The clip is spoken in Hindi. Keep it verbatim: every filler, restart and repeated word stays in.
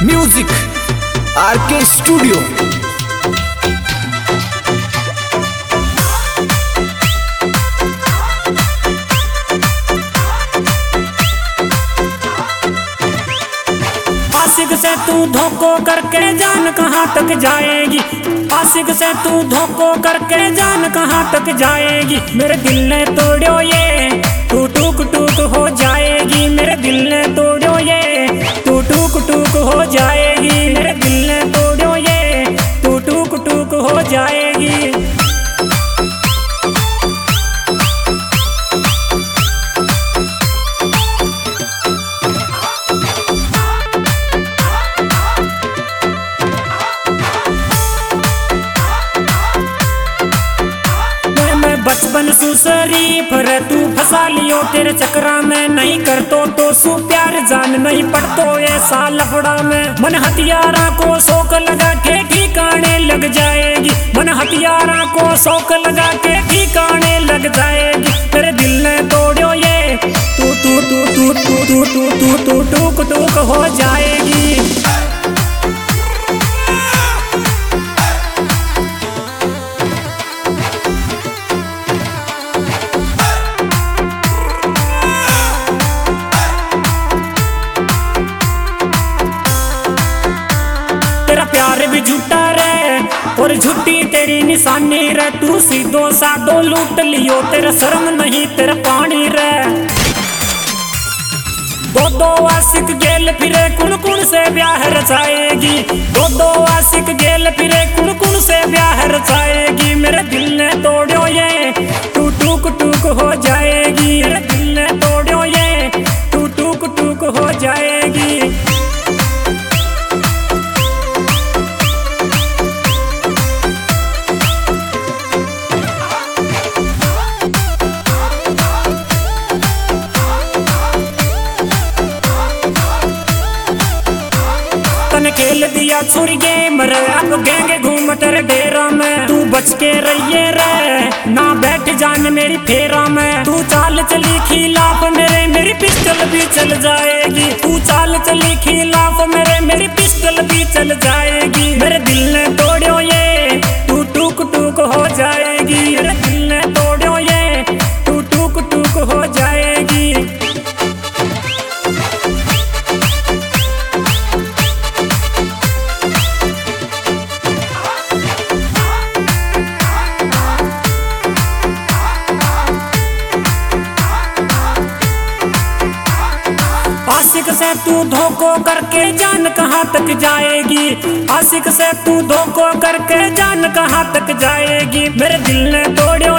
Music RK studio. आशिक से तू धोखो करके जान कहाँ तक जाएगी। आशिक से तू धोखो करके जान कहाँ तक जाएगी। मेरे दिल ने तोड़ो ये तू टूक टूक हो जाएगी। मेरे दिल ने तोड़ो ये तू टूक टूक हो जाएगी। मेरे दिल ने तोड़ो ये तू टूक टूक हो जाएगी। बचपन सु शरीफ रे तू फंसा लियो तेरे चक्रा में। नहीं कर तो तो सु प्यार जान नहीं पड़तो ऐसा लफड़ा में। मन हथियारा को शौक लगा के ठिकाने लग जाएगी। मन हथियारा को शौक लगा के ठिकाने लग जाएगी। तेरे दिल ने तोड़ो ये तू तू तू तू तू तू तू तू तू टूक टूक हो जाएगी। प्यार भी झूठा रे और झूठी तेरी निशानी रे। तू सीधो साधो लूट लियो तेरा शर्म नहीं तेरा पानी रे। दो दो आशिक गेल फिरे कुन कुन से ब्याह रचाएगी। दो दो आशिक गेल फिरे कुन कुन से ब्याह रचाएगी। मेरे दिल ने तोड़ो ये तू टूक टूक हो जाएगी। मेरे दिल ने तोड़ो ये तू टूक टूक हो जाएगी। तने खेल दिया छुरी गेम रे अब गेंगे घूम तेरे डेरा में। तू बच के रहिए रे ना बैठ जान मेरी फेरा में। तू चाल चली खिलाफ मेरे मेरी पिस्टल भी चल जाएगी। तू चाल चली खिलाफ मेरे मेरी पिस्टल भी चल जाएगी। मेरे दिल ने तोड़ो ये तू टूक टूक हो जाएगी। मेरे दिल ने तोड़ो ये तू टूक टूक हो जाएगी। आशिक से तू धोखो करके जान कहाँ तक जाएगी। आशिक से तू धोखो करके जान कहाँ तक जाएगी। मेरे दिल ने तोड़ो